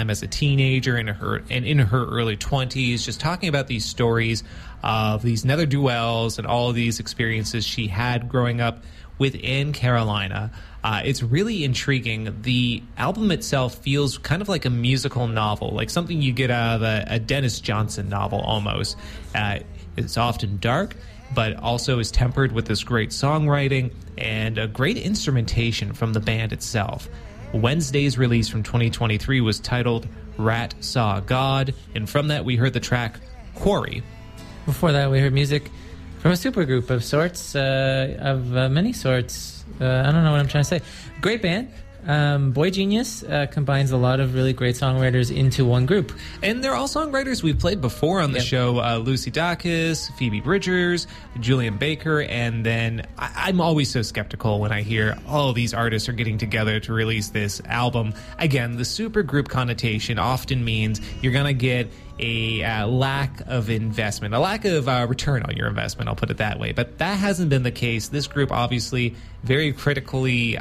as a teenager and in her early 20s, just talking about these stories of these ne'er-do-wells and all of these experiences she had growing up within Carolina. It's really intriguing. The album itself feels kind of like a musical novel, like something you get out of a Dennis Johnson novel almost. It's often dark, but also is tempered with this great songwriting and a great instrumentation from the band itself. Wednesday's release from 2023 was titled Rat Saw God, and from that we heard the track Quarry. Before that we heard music from a supergroup of sorts, many sorts. I don't know what I'm trying to say. Great band. Boy Genius combines a lot of really great songwriters into one group. And they're all songwriters we've played before on the show. Lucy Dacus, Phoebe Bridgers, Julian Baker, and then I'm always so skeptical when I hear all these artists are getting together to release this album. Again, the supergroup connotation often means you're going to get a lack of investment, a lack of return on your investment, I'll put it that way. But that hasn't been the case. This group obviously very critically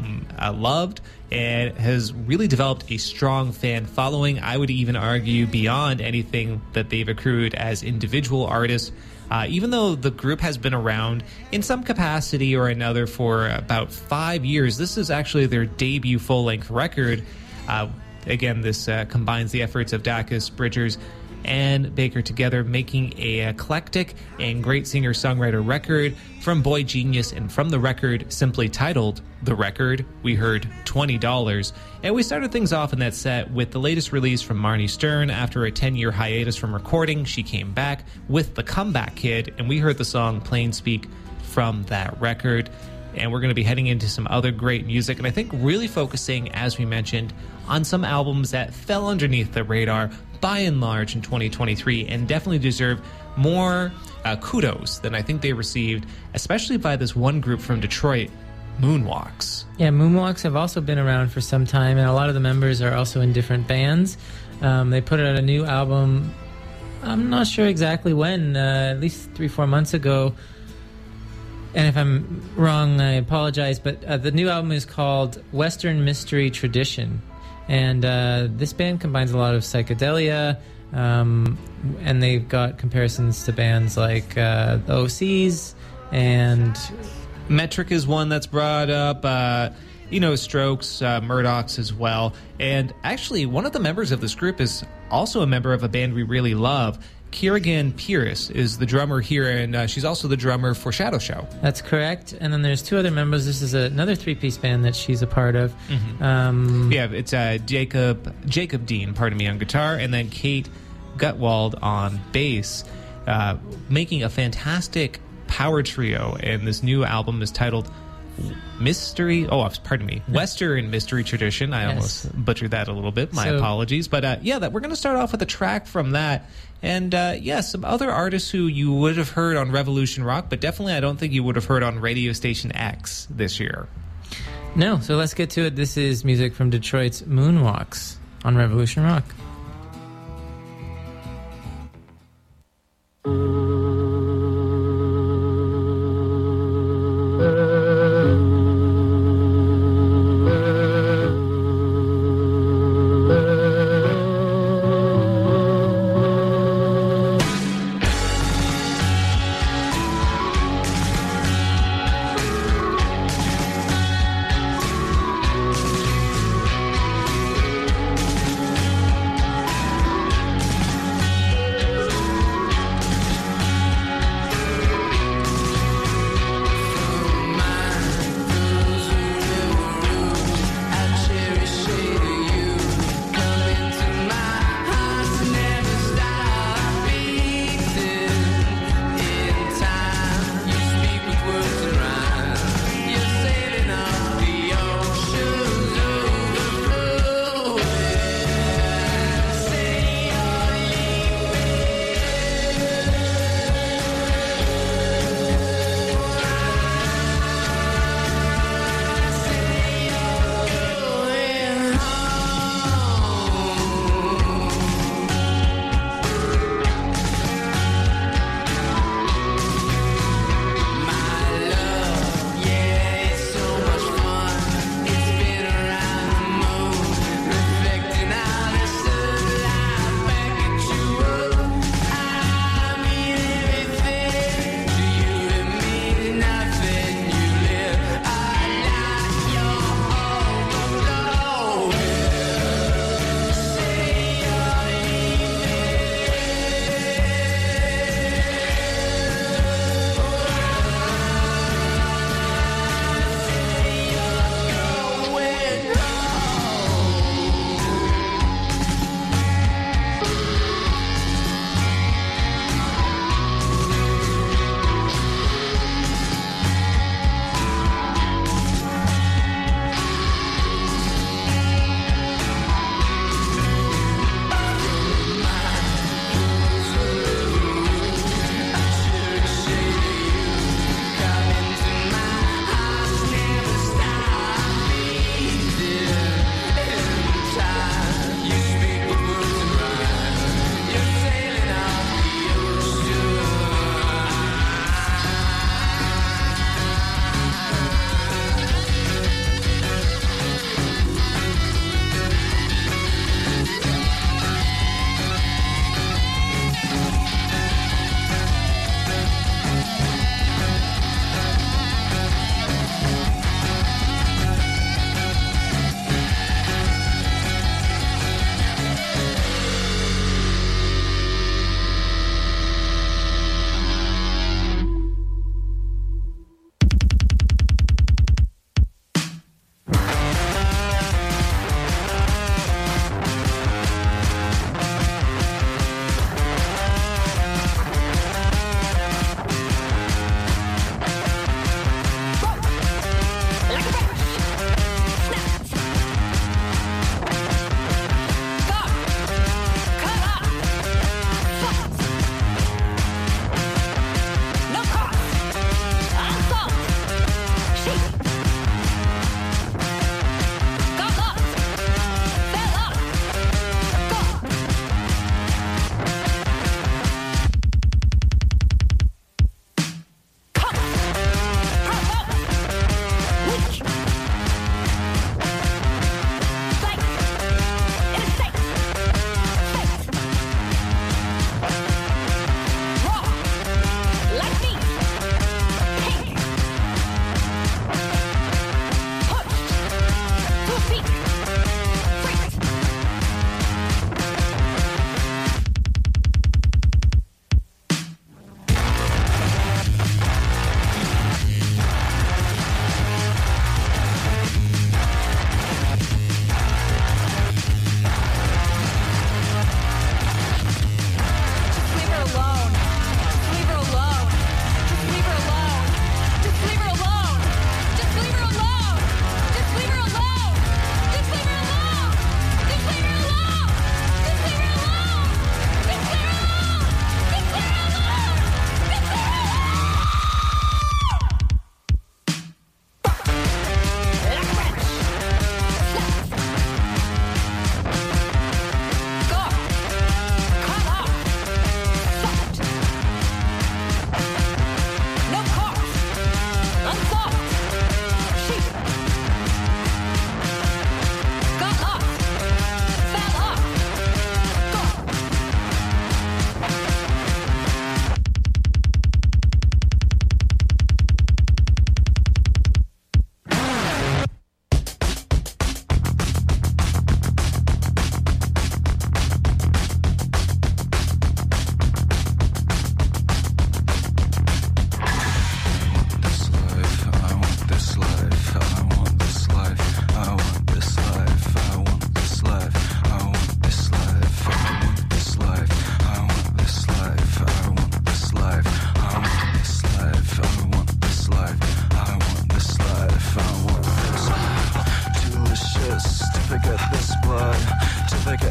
loved and has really developed a strong fan following. I would even argue beyond anything that they've accrued as individual artists. Even though the group has been around in some capacity or another for about 5 years, this is actually their debut full-length record. Again, this combines the efforts of Dacus, Bridgers, and Baker together, making a eclectic and great singer-songwriter record from Boy Genius. And from the record, simply titled The Record, we heard $20. And we started things off in that set with the latest release from Marnie Stern. After a 10-year hiatus from recording, she came back with The Comeback Kid, and we heard the song Plain Speak from that record. And we're going to be heading into some other great music, and I think really focusing, as we mentioned, on some albums that fell underneath the radar by and large in 2023 and definitely deserve more kudos than I think they received, especially by this one group from Detroit, Moonwalks. Yeah, Moonwalks have also been around for some time, and a lot of the members are also in different bands. They put out a new album, I'm not sure exactly when, at least 3-4 months ago. And if I'm wrong, I apologize, but the new album is called Western Mystery Tradition. And this band combines a lot of psychedelia, and they've got comparisons to bands like the OCs, and Metric is one that's brought up, Strokes, Murdochs as well. And actually, one of the members of this group is also a member of a band we really love. Kieran Pierce is the drummer here, and she's also the drummer for Shadow Show. That's correct. And then there's two other members. This is another three-piece band that she's a part of. Mm-hmm. It's Jacob Dean, on guitar, and then Kate Gutwald on bass, making a fantastic power trio. And this new album is titled Western Mystery Tradition. I almost butchered that a little bit. My apologies. But we're going to start off with a track from that. And some other artists who you would have heard on Revolution Rock, but definitely I don't think you would have heard on Radio Station X this year. No, so let's get to it. This is music from Detroit's Moonwalks on Revolution Rock.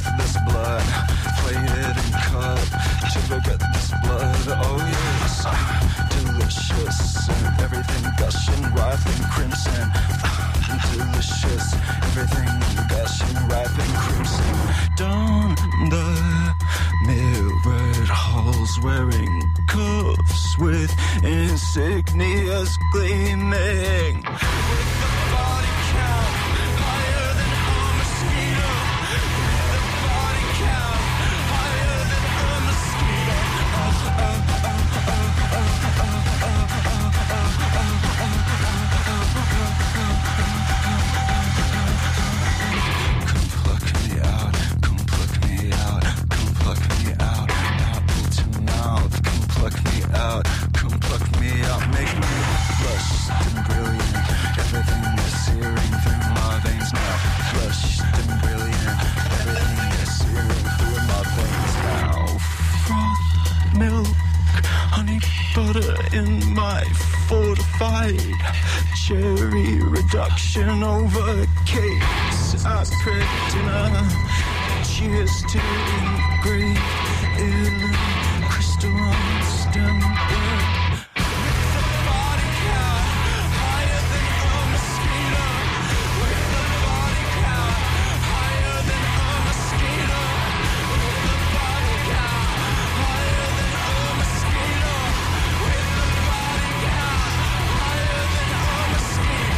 this blood, plated and cut to forget this blood. Oh yes, delicious, everything gushing, ripe and crimson. Delicious, everything gushing, ripe and crimson. Down the mirrored halls, wearing cuffs with insignias gleaming. With the body count higher than a mosquito. With the body count higher than a mosquito. Come pluck me out, come pluck me out, come pluck me out. Apple to mouth, come pluck me out, come pluck me out. Make me flushed and brilliant. Everything is searing through my veins now. Flushed and brilliant. Everything is searing through my veins now. Froth, milk, honey, butter in my fortified cherry reduction over cakes. After dinner, cheers to engraved in crystalline stem. With the body count higher than a mosquito. With the body count higher than a mosquito. With the body count higher than a mosquito. With the body count higher than a mosquito.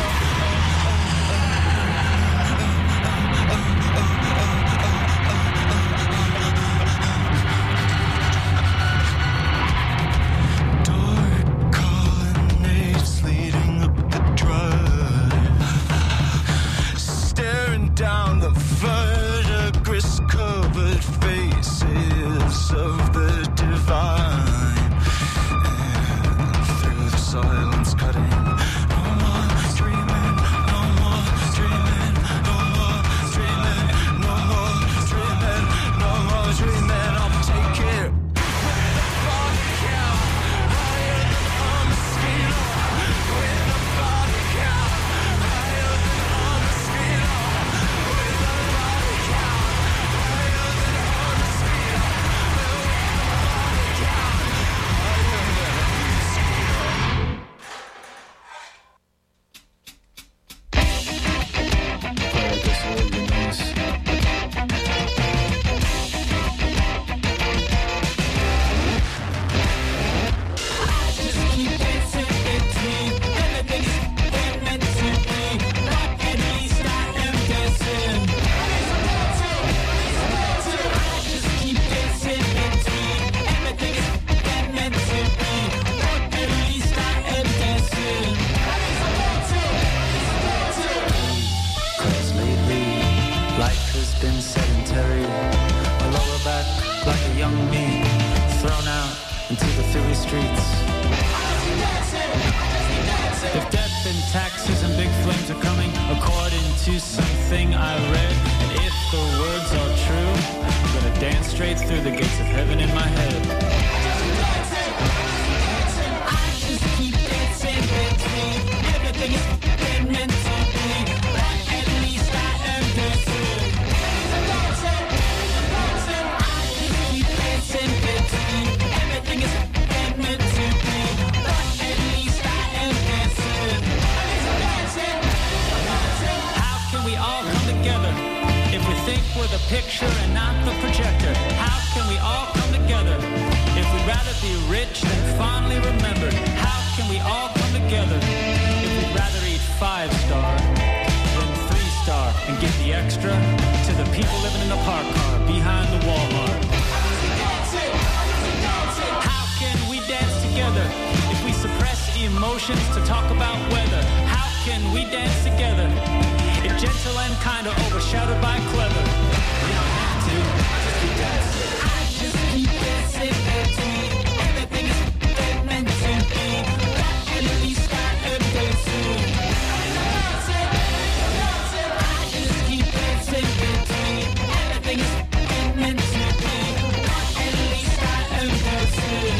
Dark colonnades leading up the drive, staring down the verdigris covered faces of the divine, and through the silence cutting. No more dreaming, no more dreaming, no more dreaming, no more dreaming, no more dreaming. I'll take it. With the body count higher than a mosquito. With the body count higher than a mosquito. With the body count higher than a mosquito. With the body count higher than a mosquito. Cause lately, life has been sedentary. I lower back like a young bee, thrown out into the Philly streets. If death and taxes and big flames are coming, according to something I read, and if the words are true, I'm gonna dance straight through the gates of heaven in my head. I just keep dancing between everything is meant to be. At least I am dancing. I just keep dancing between everything is meant to be. At least I am dancing. How can we all come together if we think we're the picture and not the projector? How can we all come together if we'd rather be rich than fondly remembered? How can we all come together if we'd rather eat 5-star than 3-star and give the extra to the people living in the park car behind the Walmart? How can we dance together if we suppress emotions to talk about weather? How can we dance together if gentle and kind are overshadowed by clever? We don't have to. I just keep dancing between everything is meant to be. At least I am dancing. I just keep dancing between everything is meant to be. At least I am dancing.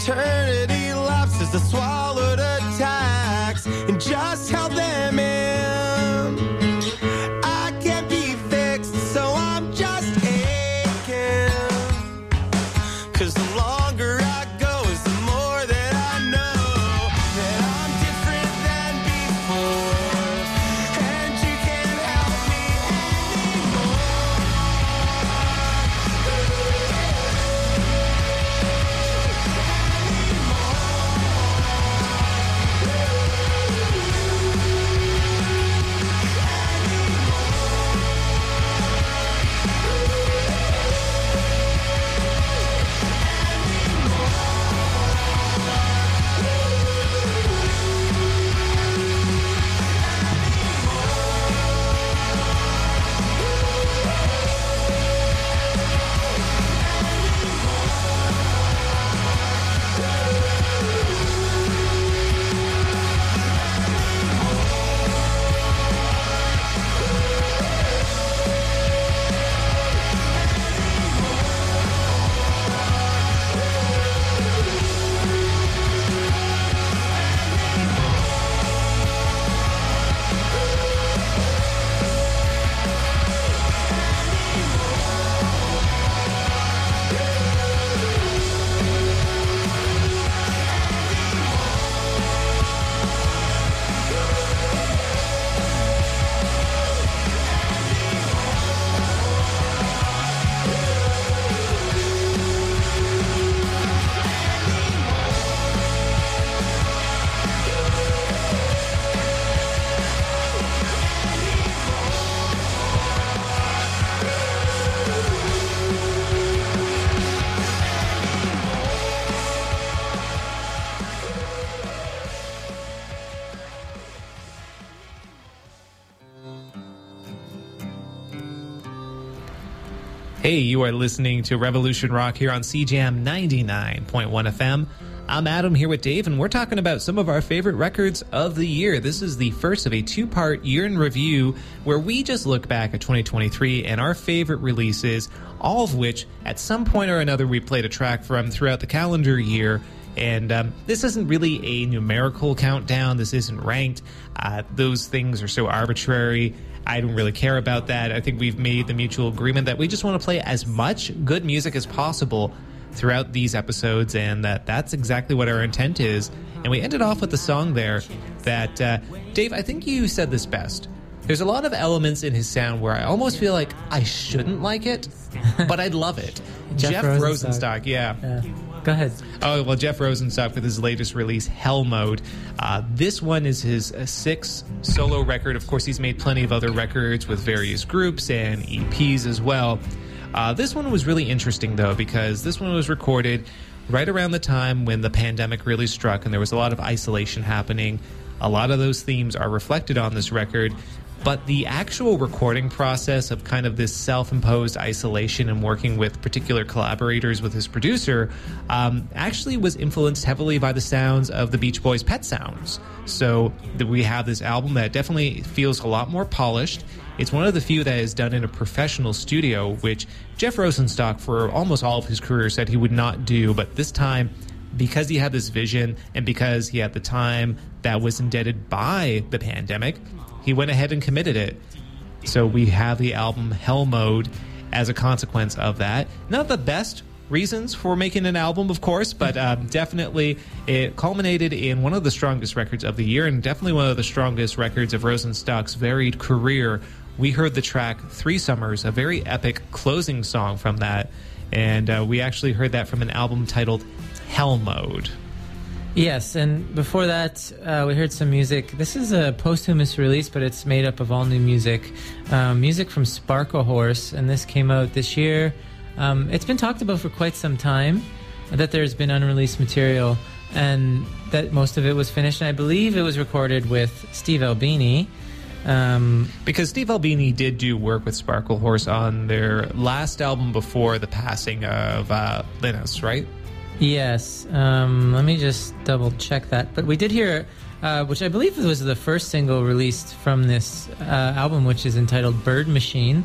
eternity lapse as I swallowed attacks and just held them in. I can't be fixed, so I'm just aching. 'Cause the longer I go is the more that I know that I'm different than before, and you can't help me anymore. Hey, you are listening to Revolution Rock here on CJAM 99.1 FM. I'm Adam here with Dave, and we're talking about some of our favorite records of the year. This is the first of a two-part year in review where we just look back at 2023 and our favorite releases, all of which at some point or another we played a track from throughout the calendar year. And this isn't really a numerical countdown. This isn't ranked. Those things are so arbitrary. I don't really care about that. I think we've made the mutual agreement that we just want to play as much good music as possible throughout these episodes, and that's exactly what our intent is. And we ended off with the song there that, Dave, I think you said this best. There's a lot of elements in his sound where I almost feel like I shouldn't like it, but I'd love it. Jeff Rosenstock, yeah. Go ahead. Oh, well, Jeff Rosenstock with his latest release, Hell Mode. This one is his sixth solo record. Of course, he's made plenty of other records with various groups and EPs as well. This one was really interesting, though, because this one was recorded right around the time when the pandemic really struck and there was a lot of isolation happening. A lot of those themes are reflected on this record. But the actual recording process of kind of this self-imposed isolation and working with particular collaborators with his producer actually was influenced heavily by the sounds of the Beach Boys' Pet Sounds. So we have this album that definitely feels a lot more polished. It's one of the few that is done in a professional studio, which Jeff Rosenstock, for almost all of his career, said he would not do. But this time, because he had this vision and because he had the time that was indebted by the pandemic, he went ahead and committed it. So we have the album Hell Mode as a consequence of that. Not the best reasons for making an album, of course, but definitely it culminated in one of the strongest records of the year and definitely one of the strongest records of Rosenstock's varied career. We heard the track Three Summers, a very epic closing song from that, and we actually heard that from an album titled Hell Mode. Yes, and before that, we heard some music. This is a posthumous release, but it's made up of all new music. Music from Sparklehorse, and this came out this year. It's been talked about for quite some time, that there's been unreleased material, and that most of it was finished. And I believe it was recorded with Steve Albini. Because Steve Albini did do work with Sparklehorse on their last album before the passing of Linus, right? Yes. Let me just double check that. But we did hear, which I believe was the first single released from this album, which is entitled Bird Machine.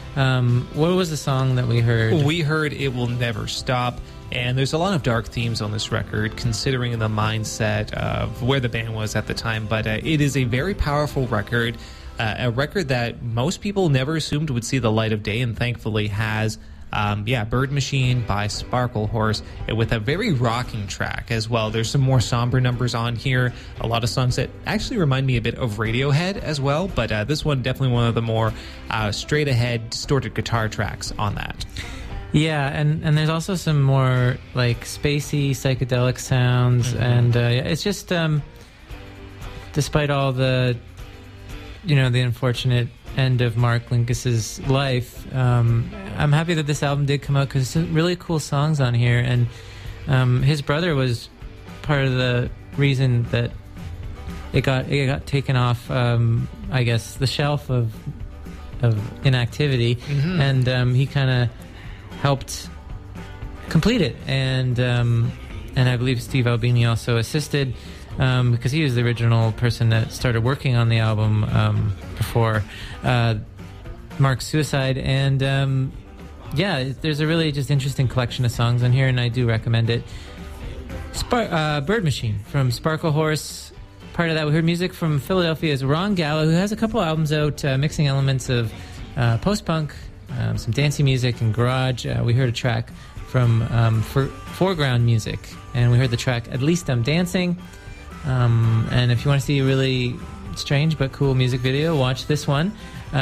What was the song that we heard? We heard It Will Never Stop. And there's a lot of dark themes on this record, considering the mindset of where the band was at the time. But it is a very powerful record, a record that most people never assumed would see the light of day, and thankfully has. Bird Machine by Sparkle Horse, with a very rocking track as well. There's some more somber numbers on here, a lot of songs that actually remind me a bit of Radiohead as well, but this one definitely one of the more straight ahead distorted guitar tracks on that. Yeah, and there's also some more like spacey psychedelic sounds, and it's just despite all the the unfortunate end of Mark Linkous' life, I'm happy that this album did come out because some really cool songs on here, and his brother was part of the reason that it got taken off, I guess, the shelf of inactivity, and he kind of helped complete it, and I believe Steve Albini also assisted, because he was the original person that started working on the album before Mark's suicide, and there's a really just interesting collection of songs on here, and I do recommend it. Bird Machine from Sparkle Horse. Part of that, we heard music from Philadelphia's Ron Gallo, who has a couple albums out mixing elements of post-punk, some dancey music and garage. We heard a track from Foreground Music, and we heard the track At Least I'm Dancing. And if you want to see a really strange but cool music video, watch this one.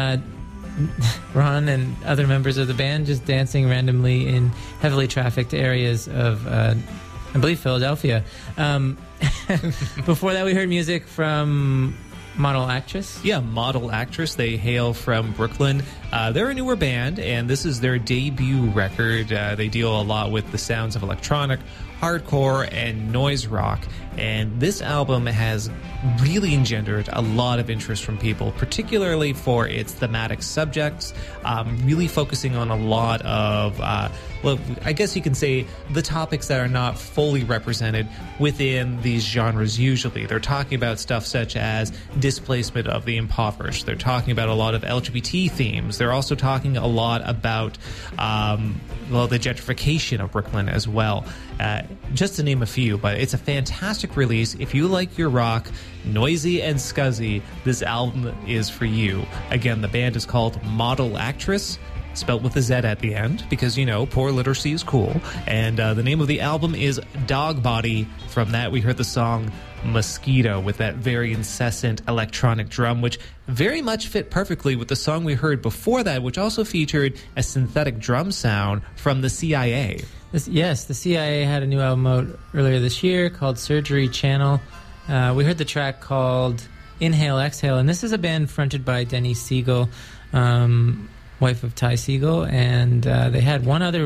Ron and other members of the band just dancing randomly in heavily trafficked areas of, I believe, Philadelphia. Before that, we heard music from Model Actress? Yeah, Model Actress. They hail from Brooklyn. They're a newer band, and this is their debut record. They deal a lot with the sounds of electronic, hardcore, and noise rock. And this album has really engendered a lot of interest from people, particularly for its thematic subjects, really focusing on a lot of, I guess you can say the topics that are not fully represented within these genres usually. They're talking about stuff such as displacement of the impoverished. They're talking about a lot of LGBT themes. They're also talking a lot about, the gentrification of Brooklyn as well. Just to name a few, but it's a fantastic release. If you like your rock, noisy and scuzzy, this album is for you. Again, the band is called Model Actress, spelled with a Z at the end, because, poor literacy is cool. And the name of the album is Dog Body. From that, we heard the song Mosquito, with that very incessant electronic drum, which very much fit perfectly with the song we heard before that, which also featured a synthetic drum sound from the CIA. Yes, the CIA had a new album out earlier this year called Surgery Channel. We heard the track called Inhale, Exhale, and this is a band fronted by Denny Siegel, wife of Ty Siegel, and they had one other